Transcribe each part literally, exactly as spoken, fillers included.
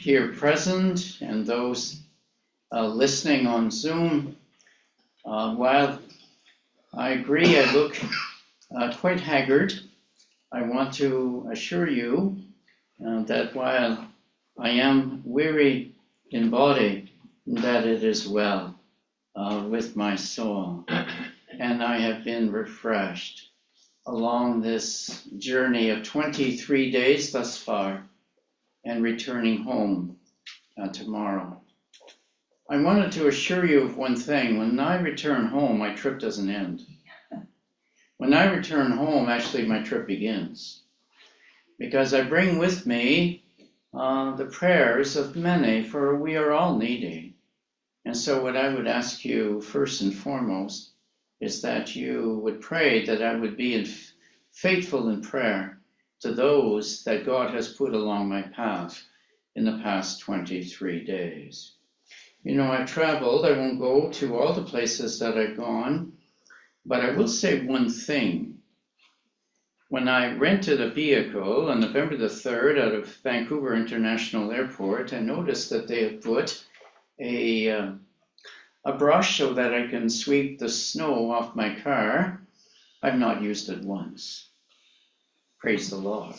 here present and those uh, listening on Zoom. Uh, while I agree I look uh, quite haggard, I want to assure you uh, that while I am weary in body, that it is well uh, with my soul, and I have been refreshed along this journey of twenty-three days thus far, and returning home uh, tomorrow. I wanted to assure you of one thing. When I return home, my trip doesn't end. When I return home, actually my trip begins, because I bring with me uh, the prayers of many, for we are all needy. And so what I would ask you first and foremost is that you would pray that I would be in, faithful in prayer to those that God has put along my path in the past twenty-three days. You know, I've traveled. I won't go to all the places that I've gone, but I will say one thing. When I rented a vehicle on November the third out of Vancouver International Airport, I noticed that they had put a, uh, a brush so that I can sweep the snow off my car. I've not used it once. Praise the Lord.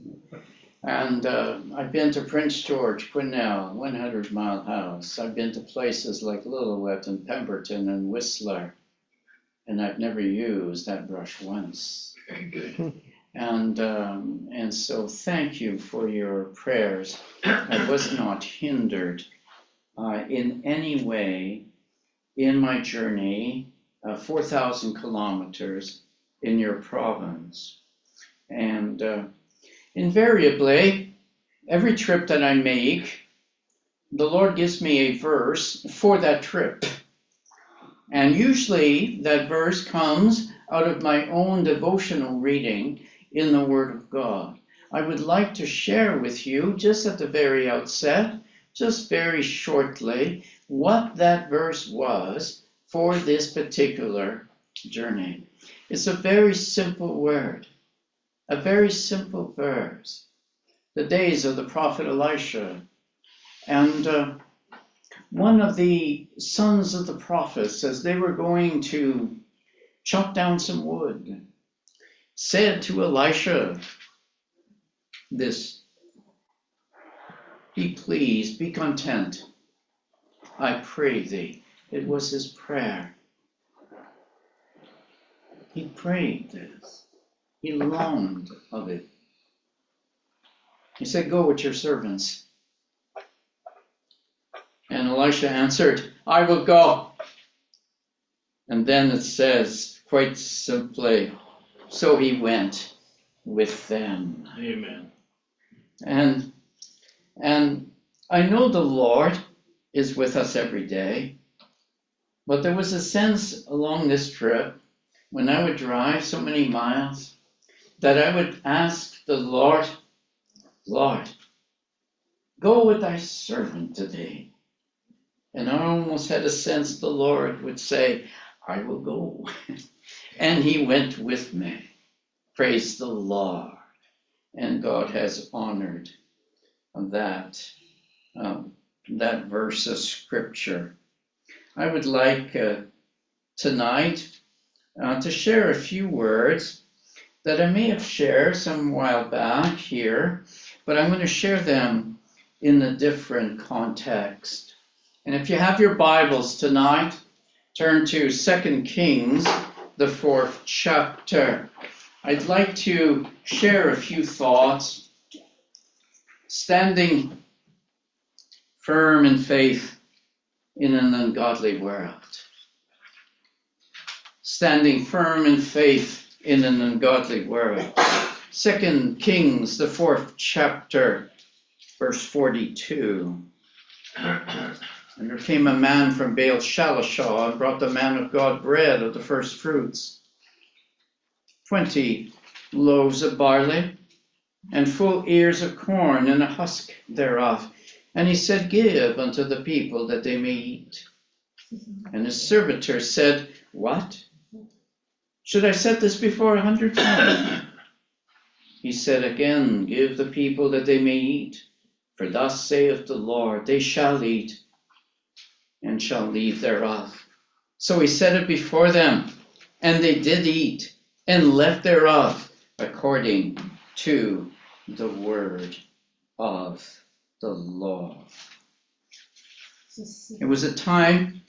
And uh, I've been to Prince George, Quesnel, one hundred Mile House. I've been to places like Lillooet and Pemberton and Whistler, and I've never used that brush once. Very good. And um, and so thank you for your prayers. I was not hindered uh, in any way in my journey, uh, four thousand kilometers in your province. And uh, invariably, every trip that I make, the Lord gives me a verse for that trip. And usually that verse comes out of my own devotional reading in the Word of God. I would like to share with you, just at the very outset, just very shortly, what that verse was for this particular journey. It's a very simple word. A very simple verse. The days of the prophet Elisha. And uh, one of the sons of the prophets, as they were going to chop down some wood, said to Elisha this, "Be pleased, be content, I pray thee." It was his prayer. He prayed this. He longed of it. He said, "Go with your servants." And Elisha answered, "I will go." And then it says, quite simply, so he went with them. Amen. And, and I know the Lord is with us every day, but there was a sense along this trip, when I would drive so many miles, that I would ask the Lord, "Lord, go with thy servant today." And I almost had a sense the Lord would say, "I will go." And he went with me. Praise the Lord. And God has honored that, um, that verse of Scripture. I would like uh, tonight uh, to share a few words that I may have shared some while back here, but I'm going to share them in a different context. And if you have your Bibles tonight, turn to Second Kings, the fourth chapter. I'd like to share a few thoughts, standing firm in faith in an ungodly world. Standing firm in faith in an ungodly world. Second Kings, the fourth chapter, verse forty-two. And there came a man from Baal Shalishah and brought the man of God bread of the first fruits, twenty loaves of barley, and full ears of corn, and a husk thereof. And he said, "Give unto the people that they may eat." And his servitor said, "What? Should I set this before a hundred times?" He said again, "Give the people that they may eat." For thus saith the Lord, they shall eat and shall leave thereof. So he set it before them, and they did eat and left thereof, according to the word of the Lord. It was a time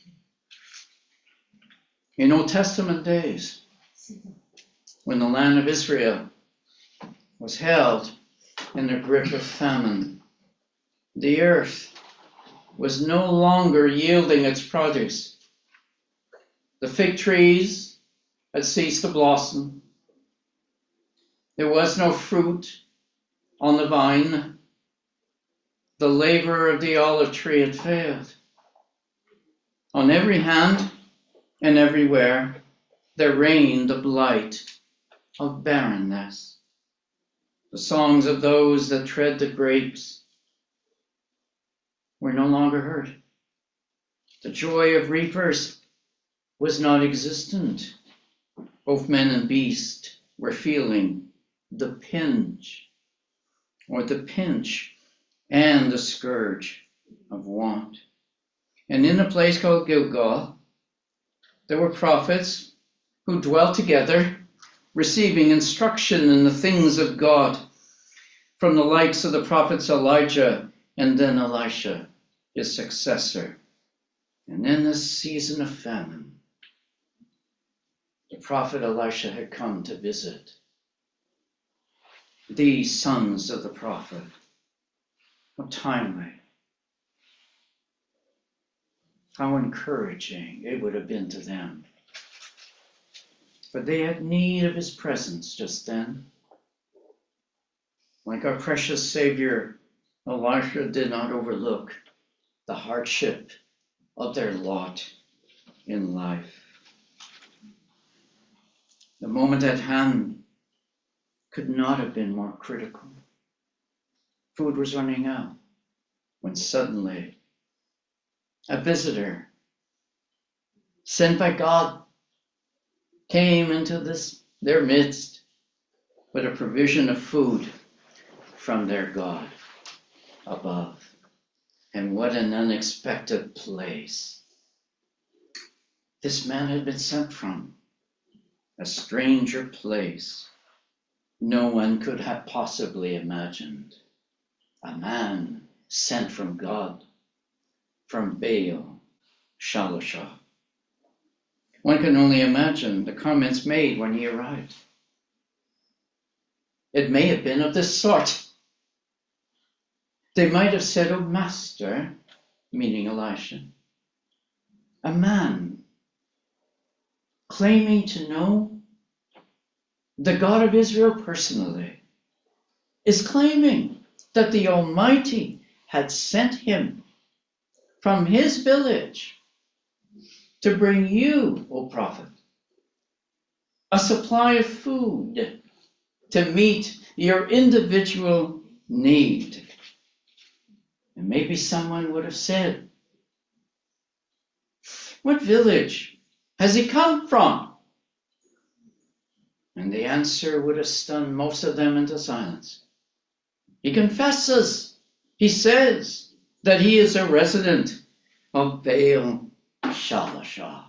in Old Testament days when the land of Israel was held in the grip of famine. The earth was no longer yielding its produce. The fig trees had ceased to blossom. There was no fruit on the vine. The labor of the olive tree had failed. On every hand and everywhere there reigned the blight of barrenness. The songs of those that tread the grapes were no longer heard. The joy of reapers was not existent. Both men and beast were feeling the pinch, or the pinch and the scourge of want. And in a place called Gilgal, there were prophets who dwelt together, receiving instruction in the things of God from the likes of the prophets Elijah and then Elisha, his successor. And in this season of famine, the prophet Elisha had come to visit these sons of the prophet. How timely, how encouraging it would have been to them. For they had need of his presence just then. Like our precious Savior, Elisha did not overlook the hardship of their lot in life. The moment at hand could not have been more critical. Food was running out when suddenly a visitor sent by God came into this their midst with a provision of food from their God above. And what an unexpected place this man had been sent from, a stranger place no one could have possibly imagined. A man sent from God, from Baal Shalishah. One can only imagine the comments made when he arrived. It may have been of this sort. They might have said, "Oh, Master," meaning Elisha, a man claiming to know the God of Israel personally is claiming that the Almighty had sent him from his village to bring you, O prophet, a supply of food to meet your individual need. And maybe someone would have said, "What village has he come from?" And the answer would have stunned most of them into silence. He confesses, he says that he is a resident of Baal Shalishah.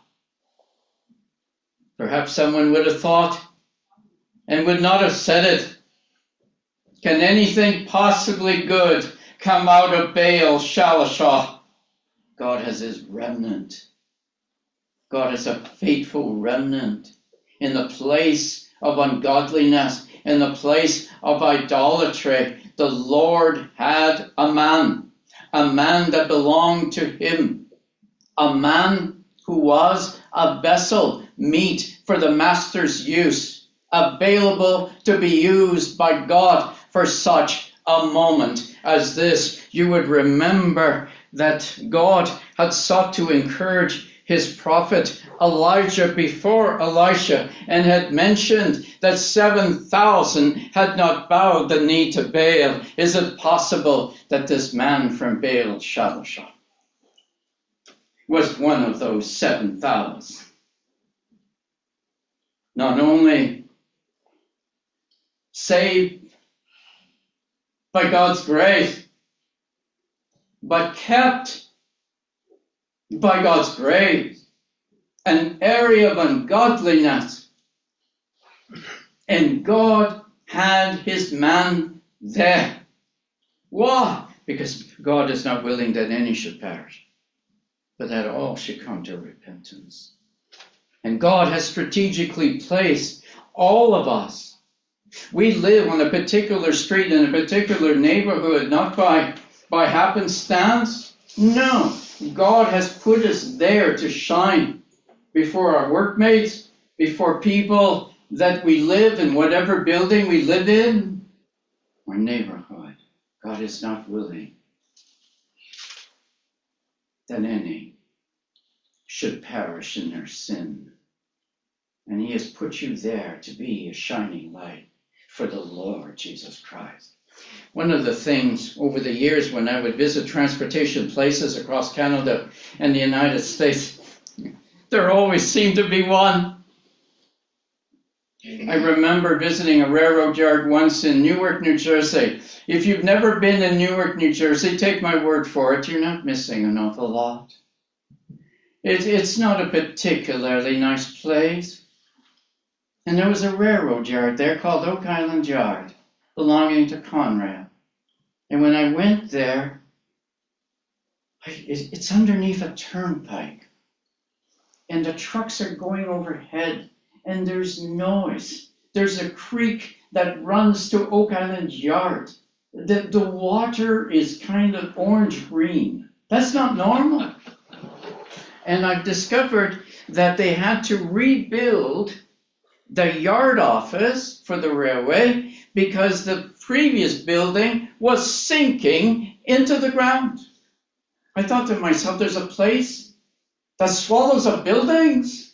Perhaps someone would have thought and would not have said it. Can anything possibly good come out of Baal Shalishah? God has his remnant. God is a faithful remnant. In the place of ungodliness, in the place of idolatry, the Lord had a man, a man that belonged to him, a man who was a vessel meet for the master's use, available to be used by God for such a moment as this. You would remember that God had sought to encourage his prophet Elijah before Elisha, and had mentioned that seven thousand had not bowed the knee to Baal. Is it possible that this man from Baal Shalishah was one of those seven thousand? Not only saved by God's grace, but kept by God's grace, an area of ungodliness. And God had his man there. Why? Because God is not willing that any should perish, but that all should come to repentance. And God has strategically placed all of us. We live on a particular street in a particular neighborhood, not by, by happenstance. No, God has put us there to shine before our workmates, before people that we live in, whatever building we live in, or neighborhood. God is not willing that any should perish in their sin. And he has put you there to be a shining light for the Lord Jesus Christ. One of the things over the years when I would visit transportation places across Canada and the United States, there always seemed to be one. I remember visiting a railroad yard once in Newark, New Jersey. If you've never been in Newark, New Jersey, take my word for it, you're not missing an awful lot. It, it's not a particularly nice place. And there was a railroad yard there called Oak Island Yard, belonging to Conrail. And when I went there, it's underneath a turnpike. And the trucks are going overhead, and there's noise. There's a creek that runs to Oak Island Yard. The, the water is kind of orange-green. That's not normal. And I've discovered that they had to rebuild the yard office for the railway because the previous building was sinking into the ground. I thought to myself, there's a place that swallows up buildings.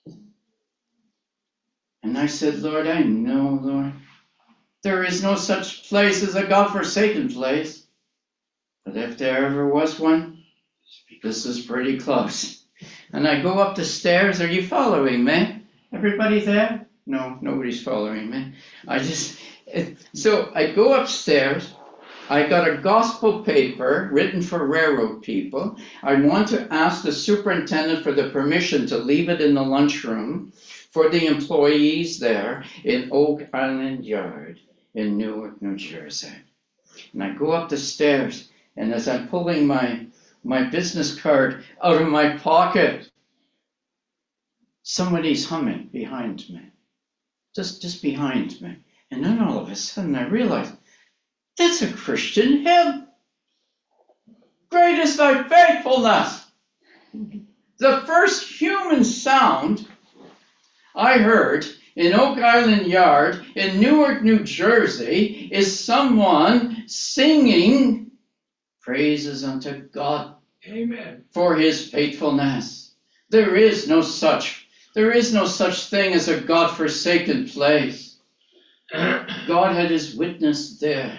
And I said, Lord, I know, Lord, there is no such place as a God-forsaken place. But if there ever was one, this is pretty close. And I go up the stairs. Are you following me? Everybody there? No, nobody's following me. I just, it, so I go upstairs. I got a gospel paper written for railroad people. I want to ask the superintendent for the permission to leave it in the lunchroom for the employees there in Oak Island Yard in Newark, New Jersey. And I go up the stairs, and as I'm pulling my, my business card out of my pocket, somebody's humming behind me, just, just behind me. And then all of a sudden I realize, that's a Christian hymn. Great is thy faithfulness. The first human sound I heard in Oak Island Yard in Newark, New Jersey is someone singing praises unto God. Amen. For his faithfulness. There is no such, there is no such thing as a God-forsaken place. God had his witness there,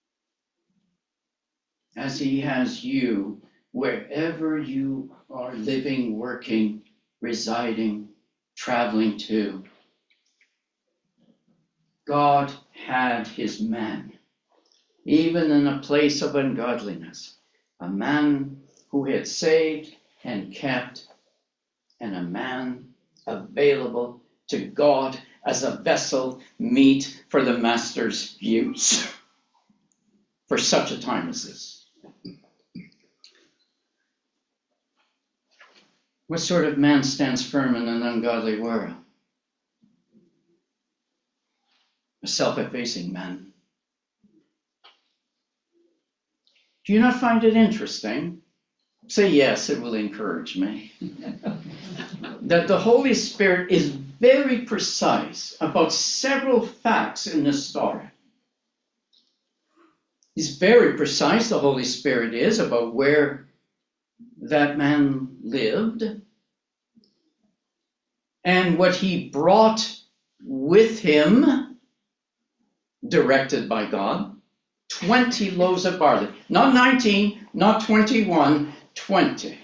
as he has you, wherever you are living, working, residing, traveling to. God had his man, even in a place of ungodliness, a man who had saved and kept, and a man available to God as a vessel meet for the master's use for such a time as this. What sort of man stands firm in an ungodly world? A self-effacing man. Do you not find it interesting? Say yes, it will encourage me. That the Holy Spirit is very precise about several facts in this story. He's very precise, the Holy Spirit is, about where that man lived and what he brought with him, directed by God. twenty loaves of barley. Not nineteen, not twenty-one, twenty.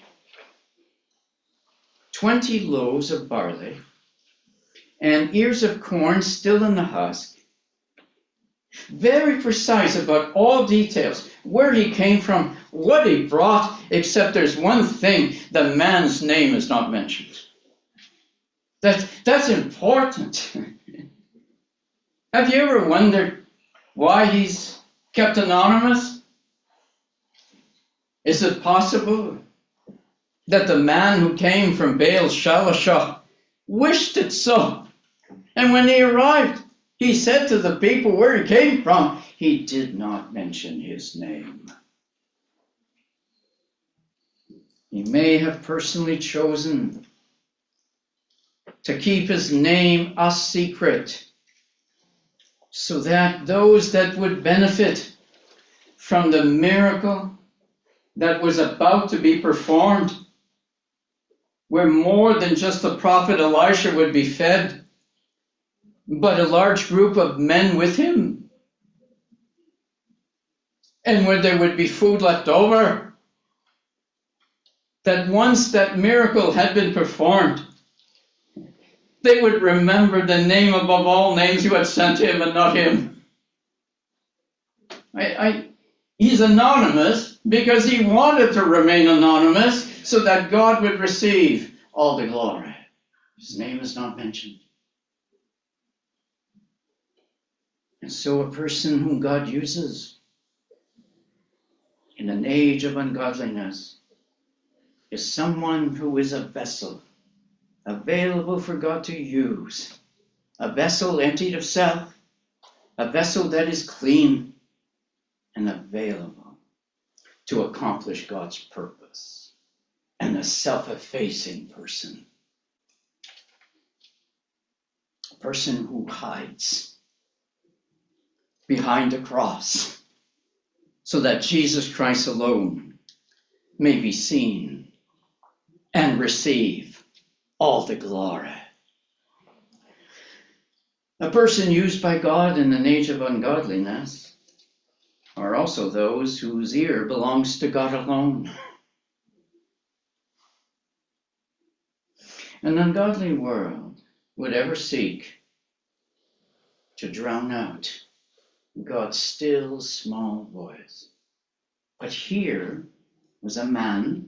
twenty loaves of barley and ears of corn still in the husk. Very precise about all details. Where he came from, what he brought, except there's one thing, the man's name is not mentioned. That, that's important. Have you ever wondered why he's kept anonymous? Is it possible that the man who came from Baal Shalishah wished it so? And when he arrived, he said to the people where he came from, he did not mention his name. He may have personally chosen to keep his name a secret, so that those that would benefit from the miracle that was about to be performed, where more than just the prophet Elisha would be fed, but a large group of men with him, and where there would be food left over, that once that miracle had been performed, they would remember the name above all names who had sent him and not him. I, I, he's anonymous because he wanted to remain anonymous so that God would receive all the glory. His name is not mentioned. And so a person whom God uses in an age of ungodliness is someone who is a vessel available for God to use, a vessel emptied of self, a vessel that is clean and available to accomplish God's purpose, and a self-effacing person, a person who hides behind a cross so that Jesus Christ alone may be seen and receive all the glory. A person used by God in an age of ungodliness are also those whose ear belongs to God alone. An ungodly world would ever seek to drown out God's still small voice. But here was a man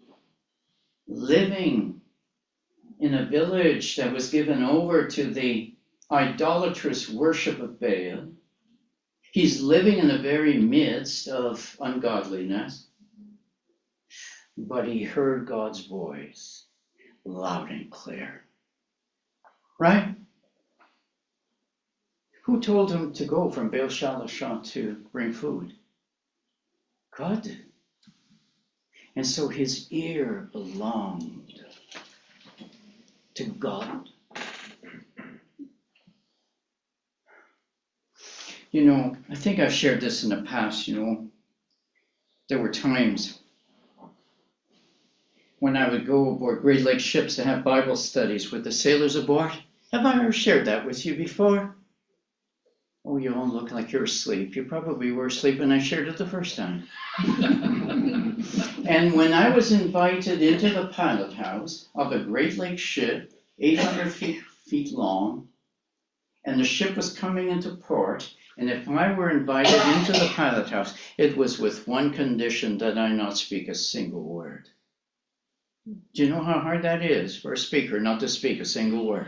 living in a village that was given over to the idolatrous worship of Baal. He's living in the very midst of ungodliness, but he heard God's voice loud and clear. Right? Who told him to go from Baal Shalishah to bring food? God did. And so his ear belonged to God. You know, I think I've shared this in the past, you know. There were times when I would go aboard Great Lakes ships to have Bible studies with the sailors aboard. Have I ever shared that with you before? Oh, you all look like you're asleep. You probably were asleep when I shared it the first time. And when I was invited into the pilot house of a Great Lakes ship, eight hundred feet, feet long, and the ship was coming into port, and if I were invited into the pilot house, it was with one condition, that I not speak a single word. Do you know how hard that is for a speaker not to speak a single word?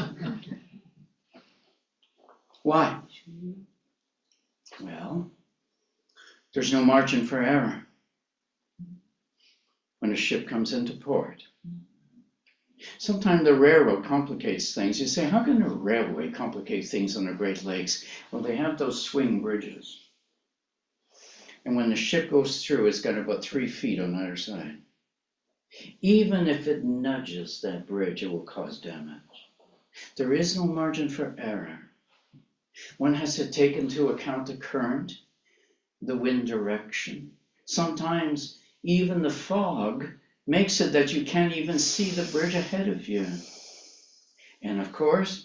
Why? Well, there's no margin for error when a ship comes into port. Sometimes the railroad complicates things. You say, how can a railway complicate things on the Great Lakes? Well, they have those swing bridges. And when the ship goes through, it's got about three feet on either side. Even if it nudges that bridge, it will cause damage. There is no margin for error. One has to take into account the current, the wind direction. Sometimes even the fog makes it that you can't even see the bridge ahead of you. And of course,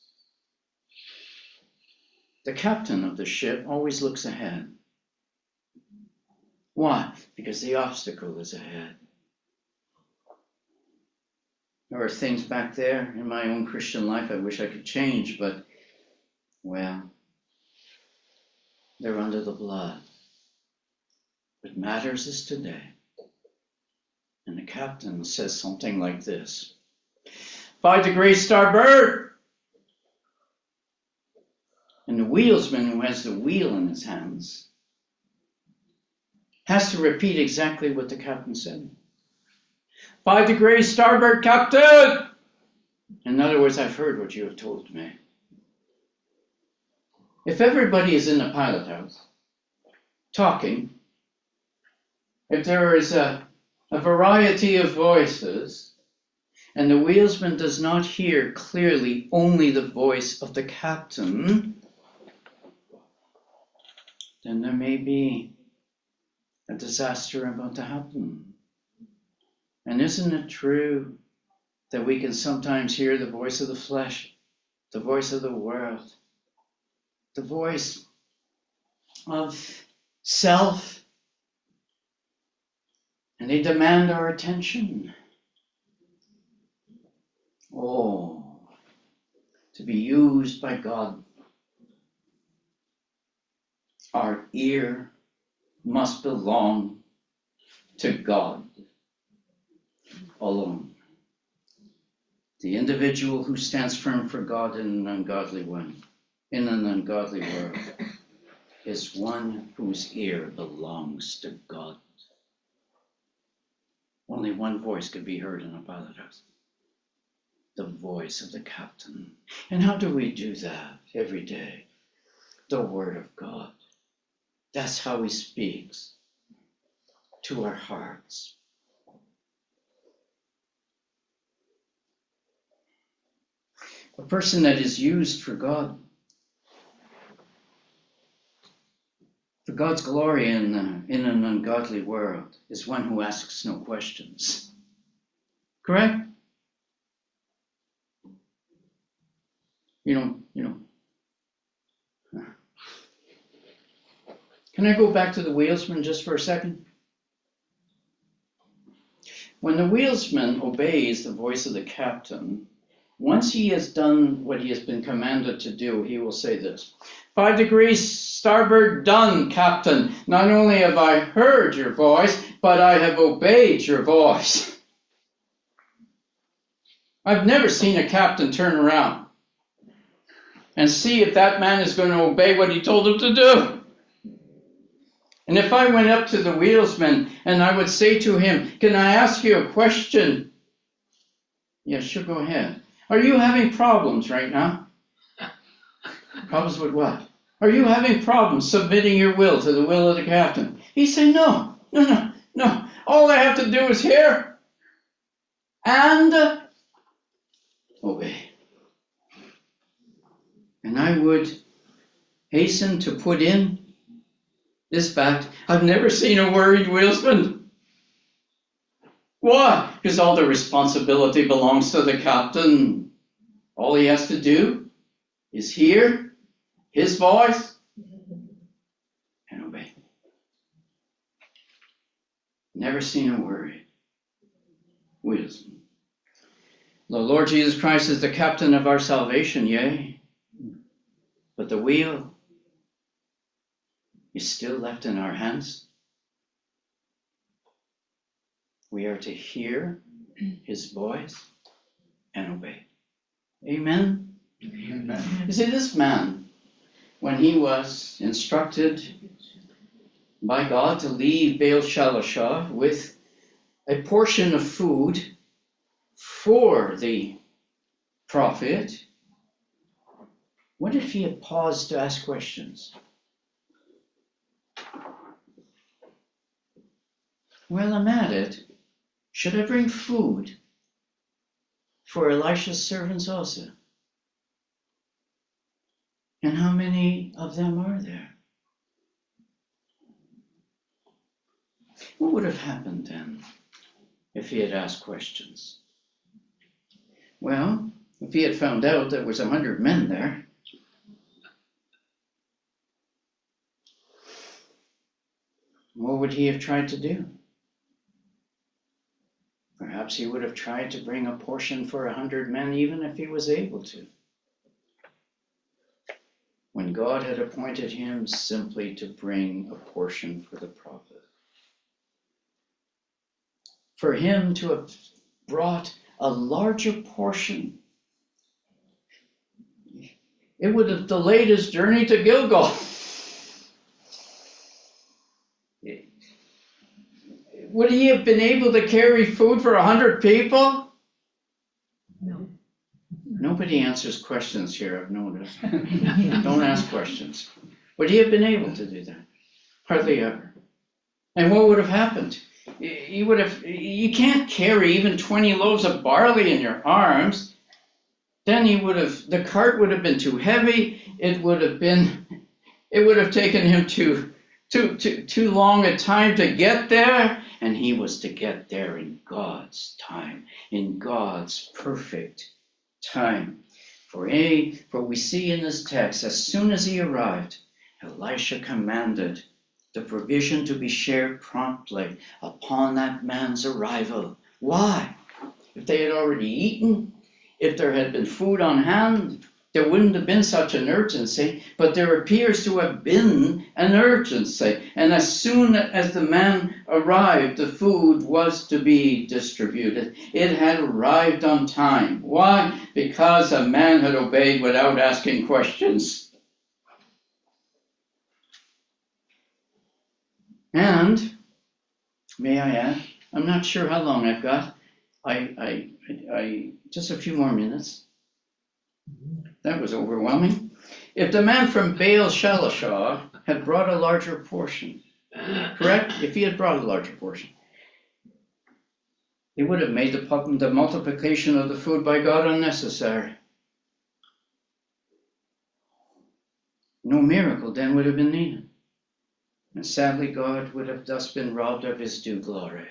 the captain of the ship always looks ahead. Why? Because the obstacle is ahead. There are things back there in my own Christian life I wish I could change, but, well, they're under the blood. What matters is today. And the captain says something like this. Five degrees starboard! And the wheelsman, who has the wheel in his hands, has to repeat exactly what the captain said. Five degrees starboard, captain! In other words, I've heard what you have told me. If everybody is in the pilot house, talking, if there is a, a variety of voices, and the wheelsman does not hear clearly only the voice of the captain, then there may be a disaster about to happen. And isn't it true that we can sometimes hear the voice of the flesh, the voice of the world, the voice of self, and they demand our attention? Oh, to be used by God. Our ear must belong to God alone. The individual who stands firm for God in an ungodly one, in an ungodly world, is one whose ear belongs to God. Only one voice could be heard in a pilot house. The voice of the captain. And how do we do that every day? The Word of God. That's how He speaks to our hearts. A person that is used for God, for God's glory in, uh, in an ungodly world, is one who asks no questions. Correct? You know, you know. Can I go back to the wheelsman just for a second? When the wheelsman obeys the voice of the captain, once he has done what he has been commanded to do, he will say this. Five degrees starboard done, captain. Not only have I heard your voice, but I have obeyed your voice. I've never seen a captain turn around and see if that man is going to obey what he told him to do. And if I went up to the wheelsman and I would say to him, can I ask you a question? Yes, sure, go ahead. Are you having problems right now? Problems with what? Are you having problems submitting your will to the will of the captain? He'd say, no, no, no, no. All I have to do is hear and obey. And I would hasten to put in this fact. I've never seen a worried wheelsman. Why? Because all the responsibility belongs to the captain. All he has to do is hear his voice and obey. Never seen a worried wheelsman. The Lord Jesus Christ is the captain of our salvation, yea, but the wheel is still left in our hands. We are to hear His voice and obey. Amen? Amen. You see, this man, when he was instructed by God to leave Baal Shalishah with a portion of food for the prophet, what if he had paused to ask questions? Well, I'm at it. Should I bring food for Elisha's servants also? And how many of them are there? What would have happened then if he had asked questions? Well, if he had found out there was a hundred men there, what would he have tried to do? Perhaps he would have tried to bring a portion for a hundred men, even if he was able to. When God had appointed him simply to bring a portion for the prophet. for him to have brought a larger portion, it would have delayed his journey to Gilgal. Would he have been able to carry food for a hundred people? No. Nobody answers questions here, I've noticed. Don't ask questions. Would he have been able to do that? Hardly ever. And what would have happened? You would have, you can't carry even twenty loaves of barley in your arms. Then he would have, the cart would have been too heavy. It would have been, it would have taken him too, too, too, too long a time to get there. And he was to get there in God's time, in God's perfect time. For a, for we see in this text, as soon as he arrived, Elisha commanded the provision to be shared promptly upon that man's arrival. Why? If they had already eaten, if there had been food on hand, there wouldn't have been such an urgency, but there appears to have been an urgency. And as soon as the man arrived, the food was to be distributed. It had arrived on time. Why? Because a man had obeyed without asking questions. And, may I add, I'm not sure how long I've got. I, I, I, just a few more minutes. That was overwhelming. If the man from Baal Shalishah had brought a larger portion, correct? If he had brought a larger portion, it would have made the, the multiplication of the food by God unnecessary. No miracle then would have been needed. And sadly, God would have thus been robbed of his due glory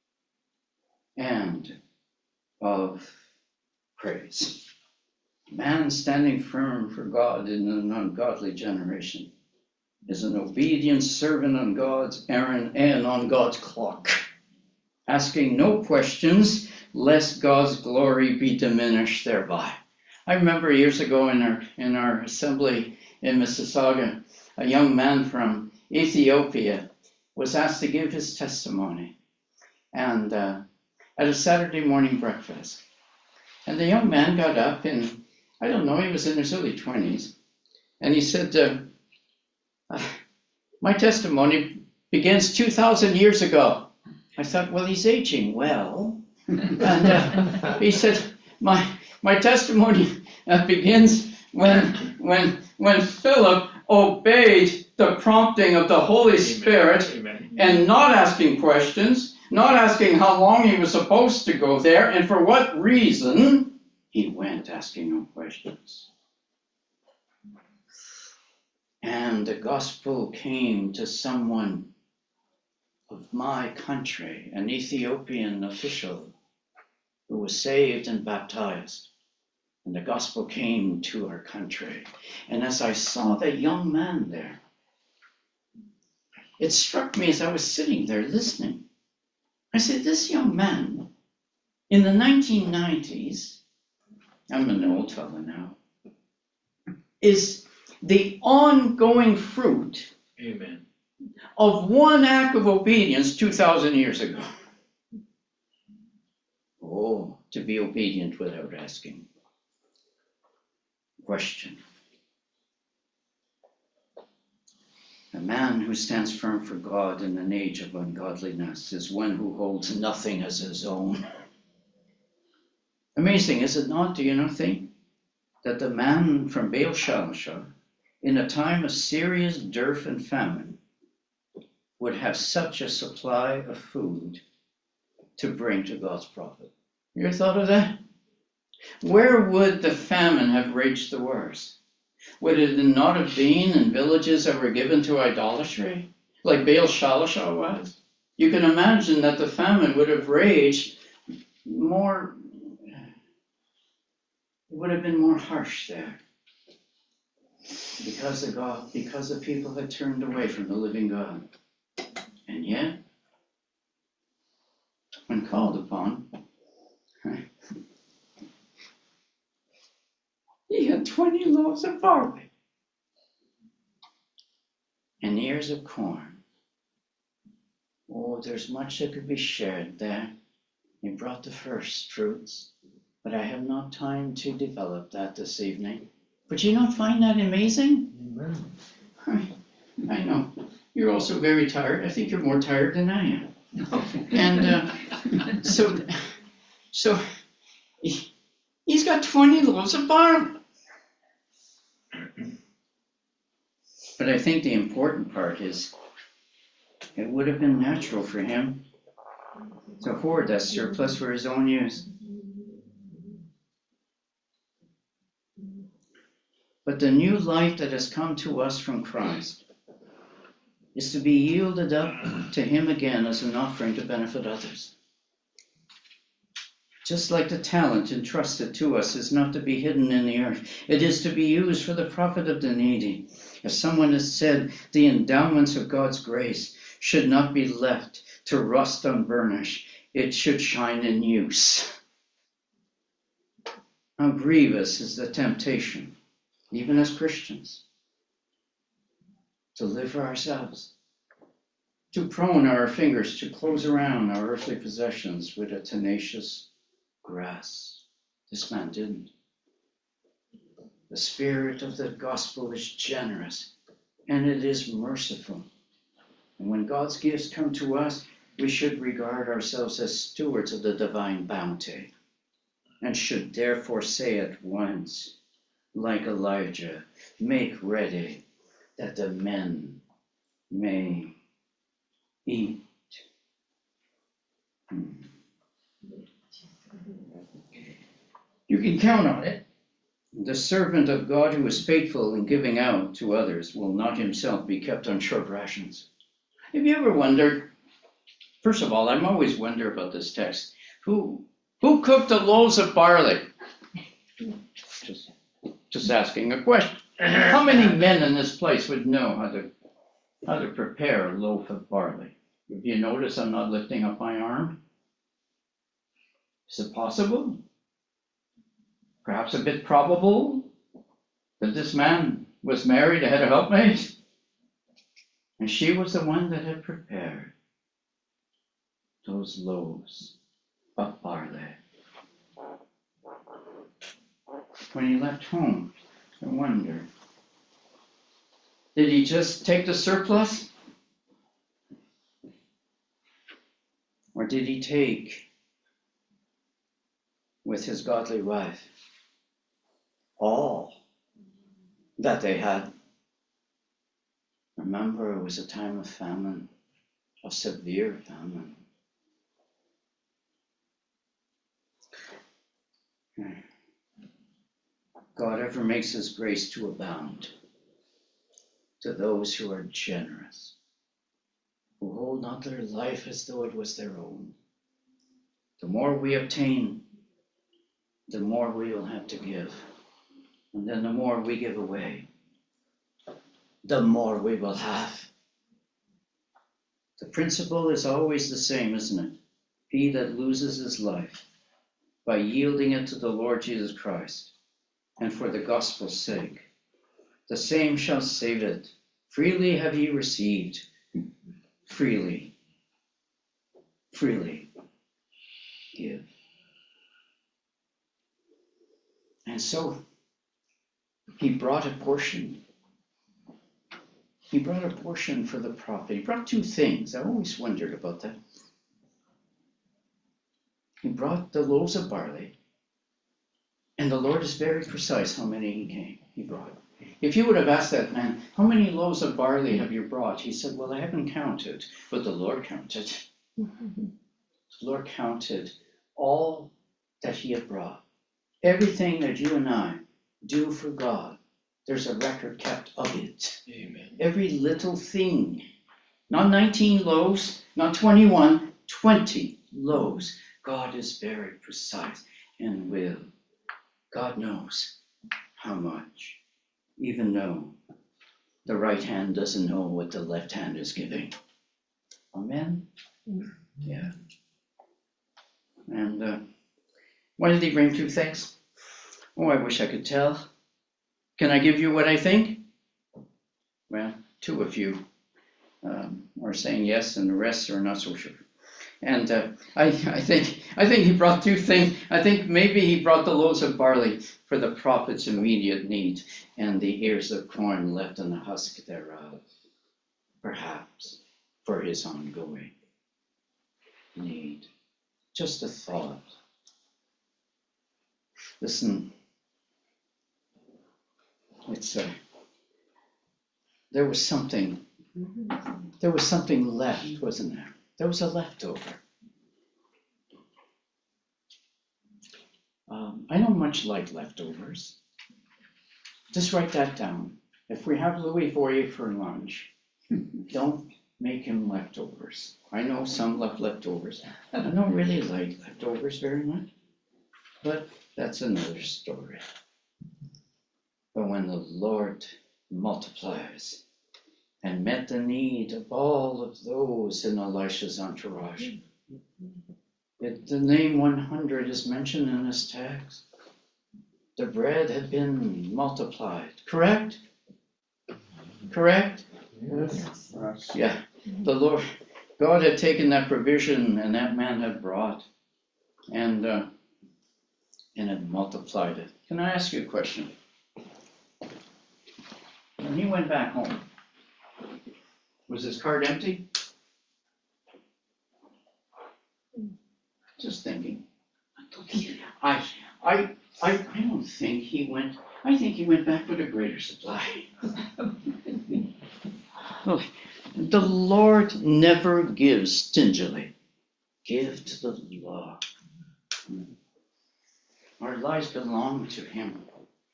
and of praise. Man standing firm for God in an ungodly generation is an obedient servant on God's errand and on God's clock, asking no questions lest God's glory be diminished thereby. I remember years ago in our in our assembly in Mississauga, a young man from Ethiopia was asked to give his testimony, and uh, at a Saturday morning breakfast. And the young man got up, and I don't know, he was in his early twenties, and he said, uh, my testimony begins two thousand years ago. I thought, well, he's aging well. And uh, he said, my my testimony uh, begins when when when Philip obeyed the prompting of the Holy Spirit. Amen. And not asking questions, not asking how long he was supposed to go there, and for what reason, he went asking no questions. And the gospel came to someone of my country, an Ethiopian official who was saved and baptized. And the gospel came to our country. And as I saw the young man there, it struck me as I was sitting there listening. I said, this young man, in the nineteen nineties, I'm an old fellow now, is the ongoing fruit Amen. of one act of obedience two thousand years ago. Oh, to be obedient without asking. Question. A man who stands firm for God in an age of ungodliness is one who holds nothing as his own. Amazing, is it not? Do you not think that the man from Baal Shalishah, in a time of serious dearth and famine, would have such a supply of food to bring to God's prophet? You ever thought of that? Where would the famine have raged the worst? Would it not have been in villages that were given to idolatry, like Baal Shalishah was? You can imagine that the famine would have raged more, it would have been more harsh there. Because the God, because the people had turned away from the living God. And yet, when called upon, he had twenty loaves of barley and ears of corn. Oh, there's much that could be shared there. He brought the first fruits, but I have not time to develop that this evening. But you don't find that amazing? Amen. I, I know. You're also very tired. I think you're more tired than I am. And uh, so, so he, he's got twenty loaves of barley. But I think the important part is it would have been natural for him to hoard that surplus for his own use. But the new life that has come to us from Christ is to be yielded up to him again as an offering to benefit others. Just like the talent entrusted to us is not to be hidden in the earth, it is to be used for the profit of the needy. As someone has said, the endowments of God's grace should not be left to rust unburnished. It should shine in use. How grievous is the temptation, even as Christians, to live for ourselves, too prone are our fingers to close around our earthly possessions with a tenacious grasp. This man didn't. The spirit of the gospel is generous and it is merciful. And when God's gifts come to us, we should regard ourselves as stewards of the divine bounty and should therefore say at once, like Elijah, make ready that the men may eat. Hmm. You can count on it. The servant of God who is faithful in giving out to others will not himself be kept on short rations. Have you ever wondered, first of all, I'm always wonder about this text, who who cooked the loaves of barley? Just, just asking a question. How many men in this place would know how to how to prepare a loaf of barley? If you notice, I'm not lifting up my arm. Is it possible? Perhaps a bit probable that this man was married, had a helpmate, and she was the one that had prepared those loaves of barley. When he left home, I wonder, did he just take the surplus? Or did he take, with his godly wife, all that they had? Remember, it was a time of famine, of severe famine. God ever makes his grace to abound to those who are generous, who hold not their life as though it was their own. The more we obtain, the more we will have to give. And then the more we give away, the more we will have. The principle is always the same, isn't it? He that loses his life by yielding it to the Lord Jesus Christ, and for the gospel's sake, the same shall save it. Freely have ye received, freely, freely give. And so, he brought a portion. He brought a portion for the prophet. He brought two things. I always wondered about that. He brought the loaves of barley, and the Lord is very precise how many he came, he brought. If you would have asked that man, how many loaves of barley have you brought? He said, well, I haven't counted, but the Lord counted. The Lord counted all that he had brought. Everything that you and I do for God, there's a record kept of it. Amen. Every little thing. Not nineteen loaves, not twenty-one, twenty loaves. God is very precise and will. God knows how much, even though the right hand doesn't know what the left hand is giving. Amen? Yeah. And uh, why did he bring two things? Oh, I wish I could tell. Can I give you what I think? Well, two of you um, are saying yes, and the rest are not so sure. And uh, I, I think I think he brought two things. I think maybe he brought the loaves of barley for the prophet's immediate need, and the ears of corn left in the husk thereof, perhaps for his ongoing need. Just a thought. Listen, it's uh, there was something. There was something left, wasn't there? There was a leftover. Um, I don't much like leftovers. Just write that down. If we have Louis for you for lunch, don't make him leftovers. I know some love leftovers. I don't really like leftovers very much, but that's another story. But when the Lord multiplies and met the need of all of those in Elisha's entourage, it, the name one hundred is mentioned in this text. The bread had been multiplied. Correct? Correct? Yes. Yeah. The Lord, God had taken that provision and that man had brought and uh, and had multiplied it. Can I ask you a question? When he went back home, was his cart empty? Just thinking. I, I, I, I don't think he went. I think he went back with a greater supply. Oh, the Lord never gives stingily. Give to the Lord. Our lives belong to Him.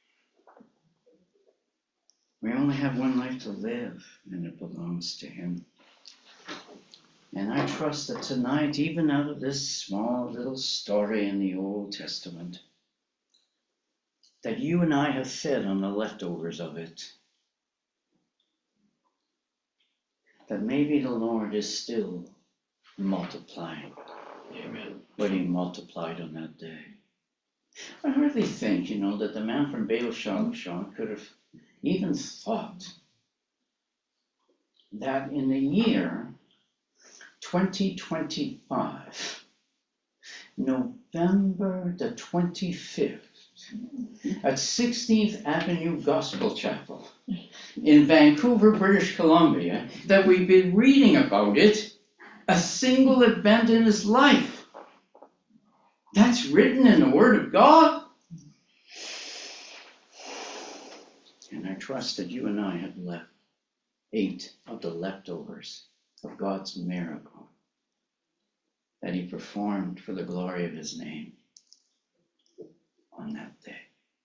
We only have one life to live, and it belongs to Him. And I trust that tonight, even out of this small little story in the Old Testament, that you and I have fed on the leftovers of it. That maybe the Lord is still multiplying. Amen. What He multiplied on that day. I hardly think, you know, that the man from Baal Shalom could have even thought that in the year twenty twenty-five, November the twenty-fifth, at sixteenth Avenue Gospel Chapel in Vancouver, British Columbia, that we've been reading about it, a single event in his life. That's written in the Word of God. And I trust that you and I have left ate of the leftovers of God's miracle that He performed for the glory of His name on that day.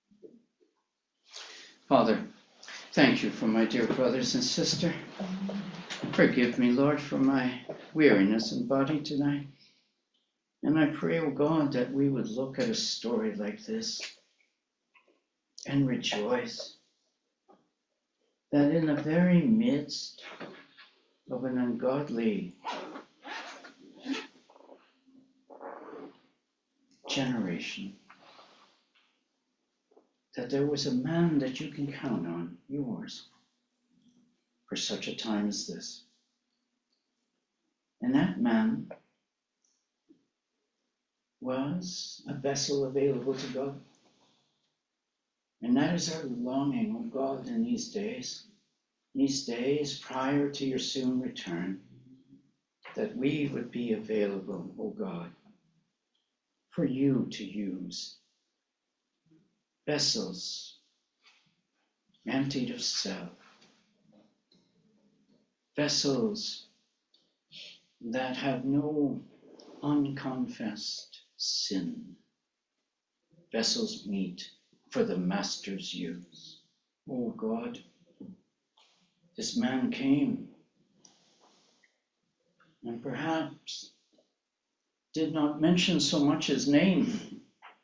Father, thank you for my dear brothers and sister. Forgive me, Lord, for my weariness in body tonight. And I pray, oh God, that we would look at a story like this and rejoice that in the very midst of an ungodly generation, that there was a man that you can count on, yours, for such a time as this. And that man was a vessel available to God. And that is our longing, oh God, in these days, these days prior to your soon return, that we would be available, oh God, for you to use. Vessels emptied of self. Vessels that have no unconfessed sin. Vessels meet for the Master's use. Oh God, this man came and perhaps did not mention so much his name,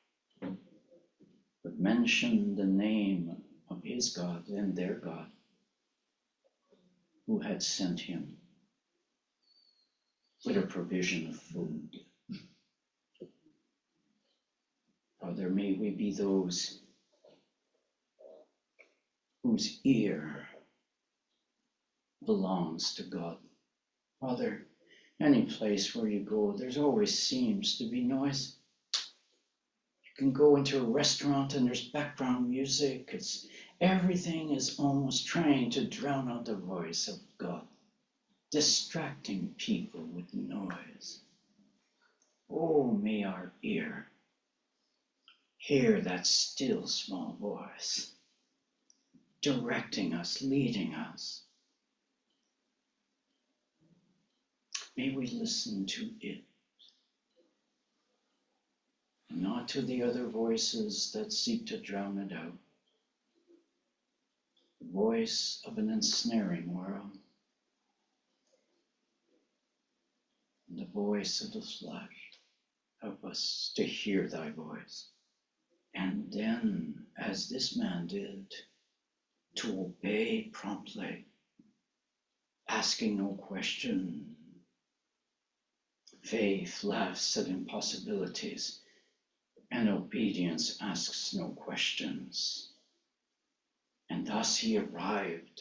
but mentioned the name of his God and their God who had sent him with a provision of food. Father, may we be those whose ear belongs to God. Father, Any place where you go, there's always seems to be noise. You can go into a restaurant and there's background music. It's everything is almost trying to drown out the voice of God, distracting people with noise. Oh, may our ear hear that still small voice, directing us, leading us. May we listen to it, not to the other voices that seek to drown it out. The voice of an ensnaring world, and the voice of the flesh. Help us to hear thy voice. And then, as this man did, to obey promptly, asking no question. Faith laughs at impossibilities, and obedience asks no questions. And thus he arrived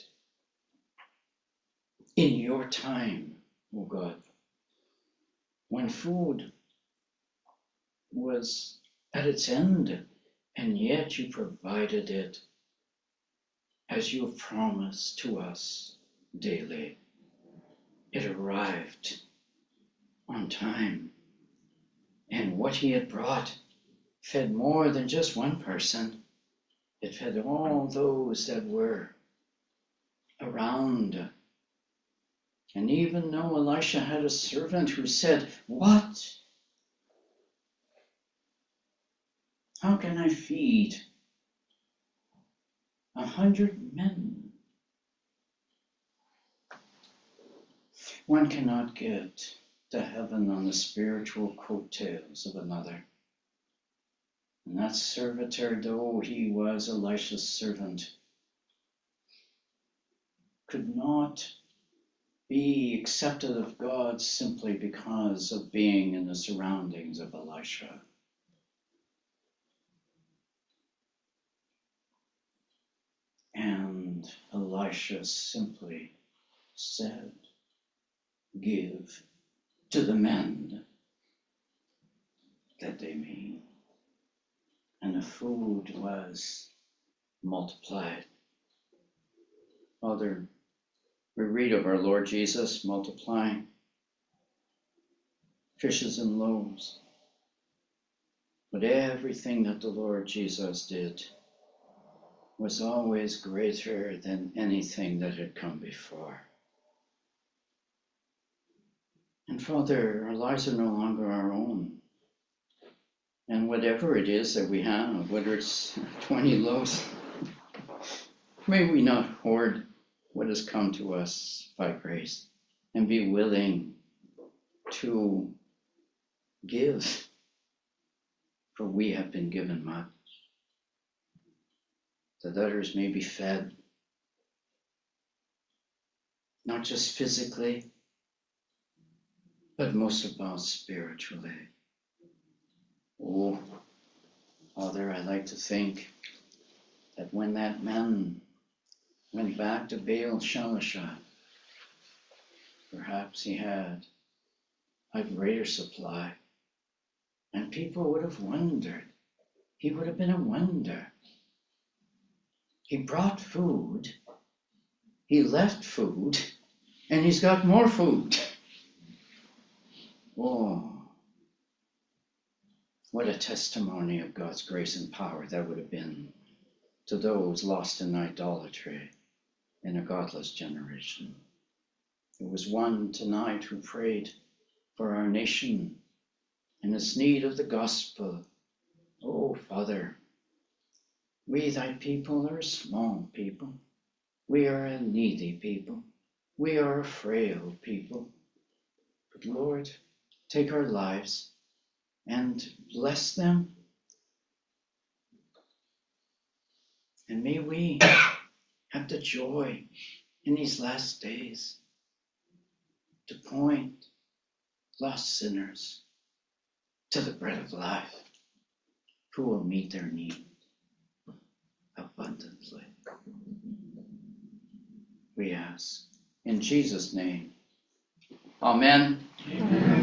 in your time, O God, when food was at its end, and yet you provided it as you have promised to us daily. It arrived on time, and what he had brought fed more than just one person. It fed all those that were around. And even though Elisha had a servant who said, "What? How can I feed a hundred men?" One cannot get to heaven on the spiritual coattails of another. And that servitor, though he was Elisha's servant, could not be accepted of God simply because of being in the surroundings of Elisha. And Elisha simply said, "Give to the men that they may eat." And the food was multiplied. Father, we read of our Lord Jesus multiplying fishes and loaves. But everything that the Lord Jesus did was always greater than anything that had come before. And Father, our lives are no longer our own. And whatever it is that we have, whether it's twenty loaves, may we not hoard what has come to us by grace and be willing to give, for we have been given much, that others may be fed, not just physically, but most of all spiritually. Oh, Father, I like to think that when that man went back to Baal Shalishah, perhaps he had a greater supply, and people would have wondered. He would have been a wonder. He brought food, he left food, and he's got more food. Oh, what a testimony of God's grace and power that would have been to those lost in idolatry in a godless generation. There was one tonight who prayed for our nation in its need of the gospel. Oh, Father, we thy people are a small people. We are a needy people. We are a frail people. But Lord, take our lives and bless them. And may we have the joy in these last days to point lost sinners to the bread of life, who will meet their need abundantly. We ask in Jesus' name. Amen. Amen.